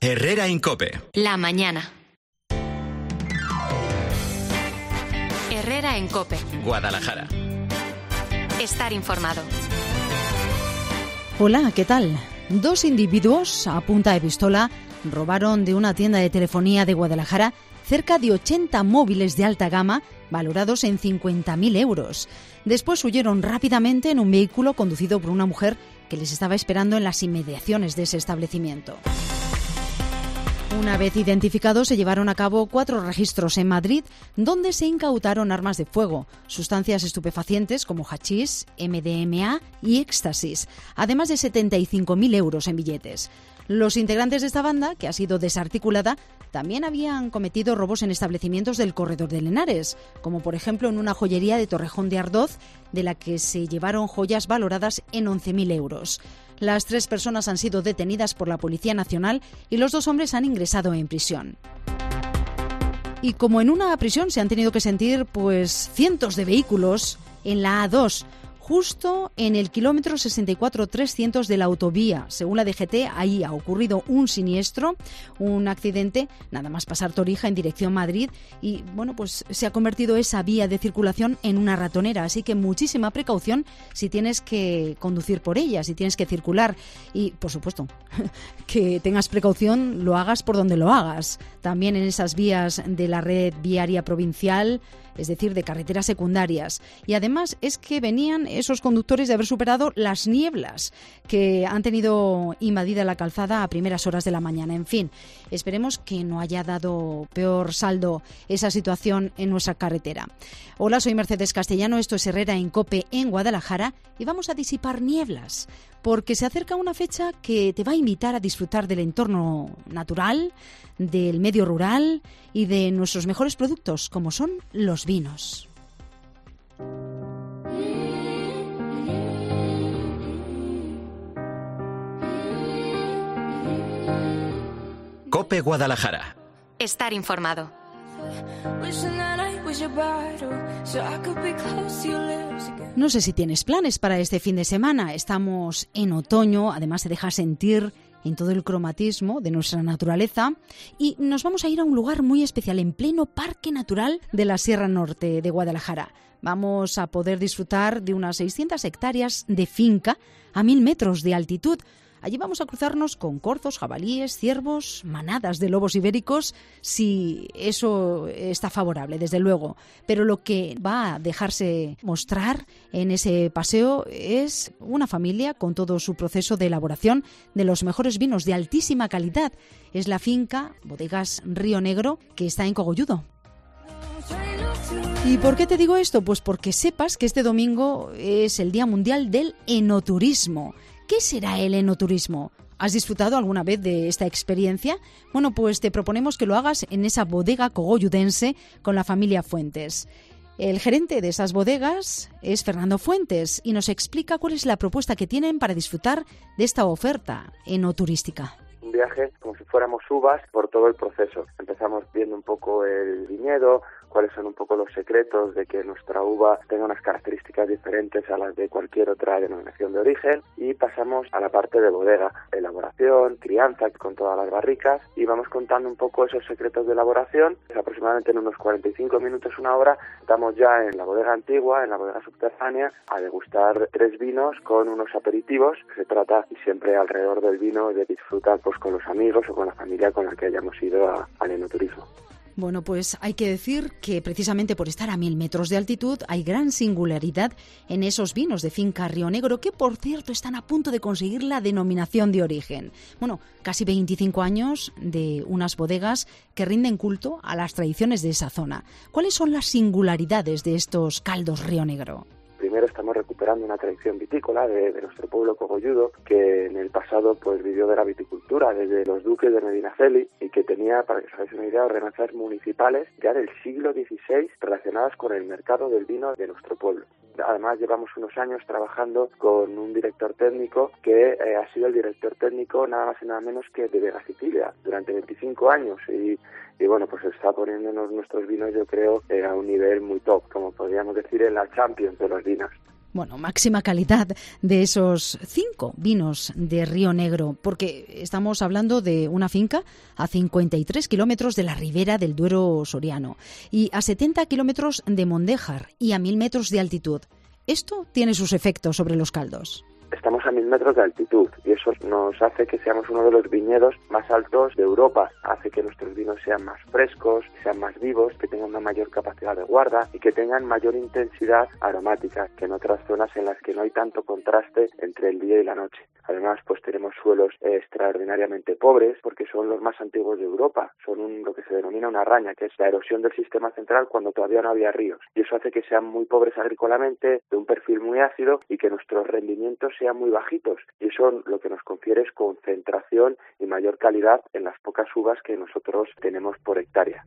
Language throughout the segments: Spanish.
Herrera en COPE. La mañana. Herrera en COPE. Guadalajara. Estar informado. Hola, ¿qué tal? Dos individuos a punta de pistola robaron de una tienda de telefonía de Guadalajara cerca de 80 móviles de alta gama valorados en 50.000 euros. Después huyeron rápidamente en un vehículo conducido por una mujer que les estaba esperando en las inmediaciones de ese establecimiento. Una vez identificados, se llevaron a cabo 4 registros en Madrid, donde se incautaron armas de fuego, sustancias estupefacientes como hachís, MDMA y éxtasis, además de 75.000 euros en billetes. Los integrantes de esta banda, que ha sido desarticulada, también habían cometido robos en establecimientos del Corredor de Henares, como por ejemplo en una joyería de Torrejón de Ardoz, de la que se llevaron joyas valoradas en 11.000 euros. Las 3 personas han sido detenidas por la Policía Nacional y los 2 hombres han ingresado en prisión. Y como en una prisión se han tenido que sentir cientos de vehículos en la A2, justo en el kilómetro 64,300 de la autovía. Según la DGT, ahí ha ocurrido un siniestro, un accidente, nada más pasar Torija en dirección Madrid y, se ha convertido esa vía de circulación en una ratonera. Así que muchísima precaución si tienes que conducir por ella, si tienes que circular. Y, por supuesto, que tengas precaución, lo hagas por donde lo hagas. También en esas vías de la red viaria provincial, es decir, de carreteras secundarias. Y además es que venían esos conductores de haber superado las nieblas que han tenido invadida la calzada a primeras horas de la mañana. En fin, esperemos que no haya dado peor saldo esa situación en nuestra carretera. Hola, soy Mercedes Castellano, esto es Herrera en COPE en Guadalajara y vamos a disipar nieblas, porque se acerca una fecha que te va a invitar a disfrutar del entorno natural, del medio rural y de nuestros mejores productos, como son los vinos. COPE Guadalajara. Estar informado. No sé si tienes planes para este fin de semana. Estamos en otoño, además se deja sentir en todo el cromatismo de nuestra naturaleza y nos vamos a ir a un lugar muy especial en pleno Parque Natural de la Sierra Norte de Guadalajara. Vamos a poder disfrutar de unas 600 hectáreas de finca a 1.000 metros de altitud. Allí vamos a cruzarnos con corzos, jabalíes, ciervos, manadas de lobos ibéricos, si eso está favorable, desde luego. Pero lo que va a dejarse mostrar en ese paseo es una familia con todo su proceso de elaboración de los mejores vinos de altísima calidad. Es la finca Bodegas Río Negro, que está en Cogolludo. ¿Y por qué te digo esto? Pues porque sepas que este domingo es el Día Mundial del Enoturismo. ¿Qué será el enoturismo? ¿Has disfrutado alguna vez de esta experiencia? Bueno, pues te proponemos que lo hagas en esa bodega cogolludense con la familia Fuentes. El gerente de esas bodegas es Fernando Fuentes y nos explica cuál es la propuesta que tienen para disfrutar de esta oferta enoturística. Un viaje como si fuéramos uvas por todo el proceso. Empezamos viendo un poco el viñedo, cuáles son un poco los secretos de que nuestra uva tenga unas características diferentes a las de cualquier otra denominación de origen, y pasamos a la parte de bodega, elaboración, crianza con todas las barricas, y vamos contando un poco esos secretos de elaboración. Aproximadamente en unos 45 minutos, una hora, estamos ya en la bodega antigua, en la bodega subterránea, a degustar 3 vinos con unos aperitivos. Se trata siempre alrededor del vino de disfrutar con los amigos o con la familia con la que hayamos ido al enoturismo. Bueno, pues hay que decir que precisamente por estar a 1.000 metros de altitud hay gran singularidad en esos vinos de finca Río Negro, que por cierto están a punto de conseguir la denominación de origen. Bueno, casi 25 años de unas bodegas que rinden culto a las tradiciones de esa zona. ¿Cuáles son las singularidades de estos caldos Río Negro? Primero, estamos recuperando una tradición vitícola de nuestro pueblo cogolludo, que en el pasado vivió de la viticultura desde los duques de Medinaceli, y que tenía, para que os hagáis una idea, ordenanzas municipales ya del siglo XVI relacionadas con el mercado del vino de nuestro pueblo. Además, llevamos unos años trabajando con un director técnico que ha sido el director técnico nada más y nada menos que de Vega Sicilia durante 25 años y bueno, pues está poniéndonos nuestros vinos, yo creo, a un nivel muy top, como podríamos decir en la Champions de los vinos. Bueno, máxima calidad de esos 5 vinos de Río Negro, porque estamos hablando de una finca a 53 kilómetros de la ribera del Duero soriano y a 70 kilómetros de Mondéjar y a 1000 metros de altitud. Esto tiene sus efectos sobre los caldos. Estamos a 1000 metros de altitud y eso nos hace que seamos uno de los viñedos más altos de Europa. Hace que nuestros vinos sean más frescos, sean más vivos, que tengan una mayor capacidad de guarda y que tengan mayor intensidad aromática que en otras zonas en las que no hay tanto contraste entre el día y la noche. Además, pues tenemos suelos extraordinariamente pobres porque son los más antiguos de Europa. Son lo que se denomina una raña, que es la erosión del sistema central cuando todavía no había ríos. Y eso hace que sean muy pobres agrícolamente, de un perfil muy ácido y que nuestros rendimientos sean muy bajitos. Y eso lo que nos confiere es concentración y mayor calidad en las pocas uvas que nosotros tenemos por hectárea.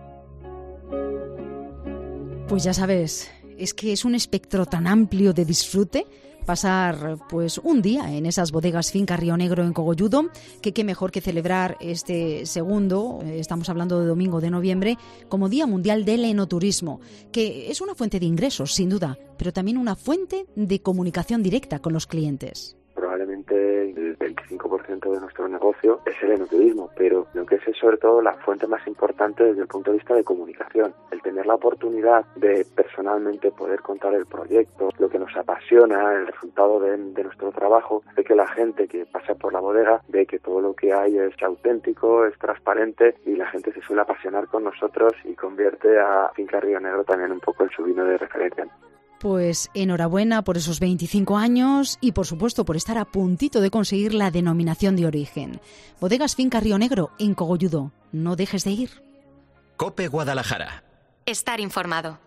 Pues ya sabes, es que es un espectro tan amplio de disfrute pasar pues un día en esas bodegas Finca Río Negro en Cogolludo, que qué mejor que celebrar este segundo, estamos hablando de domingo de noviembre, como Día Mundial del Enoturismo, que es una fuente de ingresos, sin duda, pero también una fuente de comunicación directa con los clientes. Probablemente el 25% de nuestro negocio es el enoturismo, pero lo que es sobre todo la fuente más importante desde el punto de vista de comunicación. El tener la oportunidad de personalmente poder contar el proyecto, lo que nos apasiona, el resultado de nuestro trabajo, de que la gente que pasa por la bodega ve que todo lo que hay es auténtico, es transparente y la gente se suele apasionar con nosotros y convierte a Finca Río Negro también un poco en su vino de referencia. Pues enhorabuena por esos 25 años y, por supuesto, por estar a puntito de conseguir la denominación de origen. Bodegas Finca Río Negro en Cogolludo. No dejes de ir. COPE Guadalajara. Estar informado.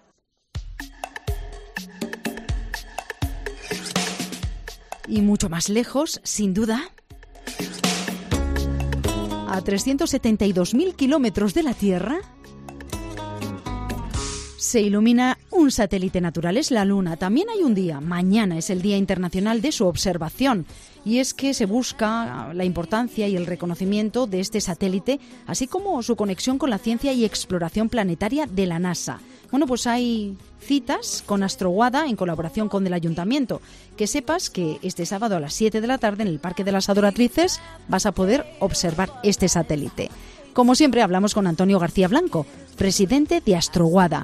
Y mucho más lejos, sin duda, a 372.000 kilómetros de la Tierra, se ilumina un satélite natural, es la Luna. También hay un día, mañana es el Día Internacional de su observación. Y es que se busca la importancia y el reconocimiento de este satélite, así como su conexión con la ciencia y exploración planetaria de la NASA. Bueno, pues hay citas con Astroguada en colaboración con el Ayuntamiento. Que sepas que este sábado a las 7 de la tarde en el Parque de las Adoratrices vas a poder observar este satélite. Como siempre hablamos con Antonio García Blanco, presidente de Astroguada,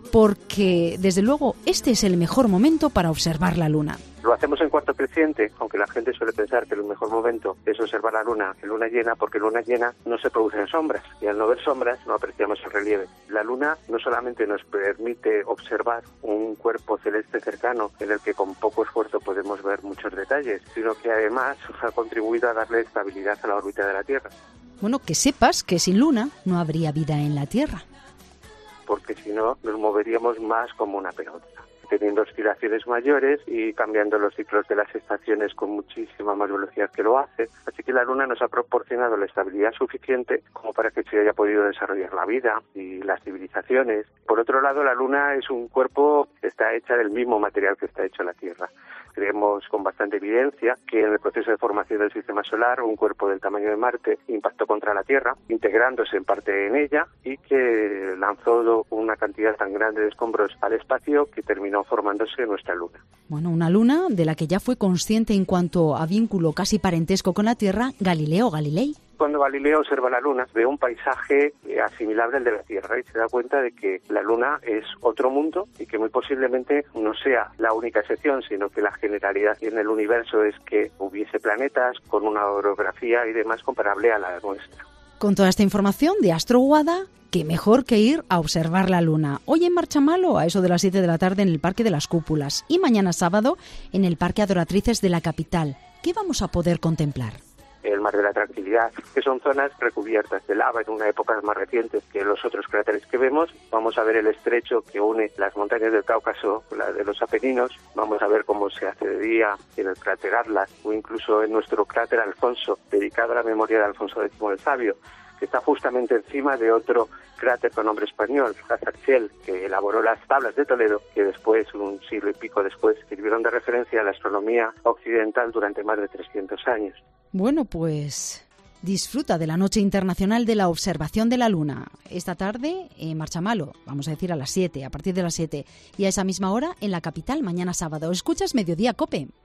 porque desde luego este es el mejor momento para observar la Luna. Lo hacemos en cuarto creciente, aunque la gente suele pensar que el mejor momento es observar la Luna en luna llena, porque en luna llena no se producen sombras, y al no ver sombras no apreciamos el relieve. La Luna no solamente nos permite observar un cuerpo celeste cercano en el que con poco esfuerzo podemos ver muchos detalles, sino que además ha contribuido a darle estabilidad a la órbita de la Tierra. Bueno, que sepas que sin Luna no habría vida en la Tierra. Porque si no, nos moveríamos más como una pelota, teniendo oscilaciones mayores y cambiando los ciclos de las estaciones con muchísima más velocidad que lo hace. Así que la Luna nos ha proporcionado la estabilidad suficiente como para que se haya podido desarrollar la vida y las civilizaciones. Por otro lado, la Luna es un cuerpo que está hecha del mismo material que está hecho la Tierra. Creemos con bastante evidencia que en el proceso de formación del sistema solar un cuerpo del tamaño de Marte impactó contra la Tierra, integrándose en parte en ella y que lanzó una cantidad tan grande de escombros al espacio que terminó formándose nuestra Luna. Bueno, una Luna de la que ya fue consciente en cuanto a vínculo casi parentesco con la Tierra Galileo Galilei. Cuando Galileo observa la Luna, ve un paisaje asimilable al de la Tierra y se da cuenta de que la Luna es otro mundo y que muy posiblemente no sea la única excepción, sino que la generalidad en el universo es que hubiese planetas con una orografía y demás comparable a la nuestra. Con toda esta información de Astroguada, qué mejor que ir a observar la Luna. Hoy en Marchamalo, a eso de las 7 de la tarde en el Parque de las Cúpulas, y mañana sábado en el Parque Adoratrices de la capital. ¿Qué vamos a poder contemplar? El Mar de la Tranquilidad, que son zonas recubiertas de lava en una época más reciente que los otros cráteres que vemos. Vamos a ver el estrecho que une las montañas del Cáucaso con las de los Apeninos. Vamos a ver cómo se hace de día en el cráter Atlas o incluso en nuestro cráter Alfonso, dedicado a la memoria de Alfonso X el Sabio, que está justamente encima de otro cráter con nombre español, Hazarchiel, que elaboró las tablas de Toledo, que después, un siglo y pico después, sirvieron de referencia a la astronomía occidental durante más de 300 años. Bueno, pues Disfruta de la Noche Internacional de la Observación de la Luna. Esta tarde en Marchamalo, vamos a decir a las 7, a partir de las 7. Y a esa misma hora en la capital, mañana sábado. Escuchas Mediodía COPE.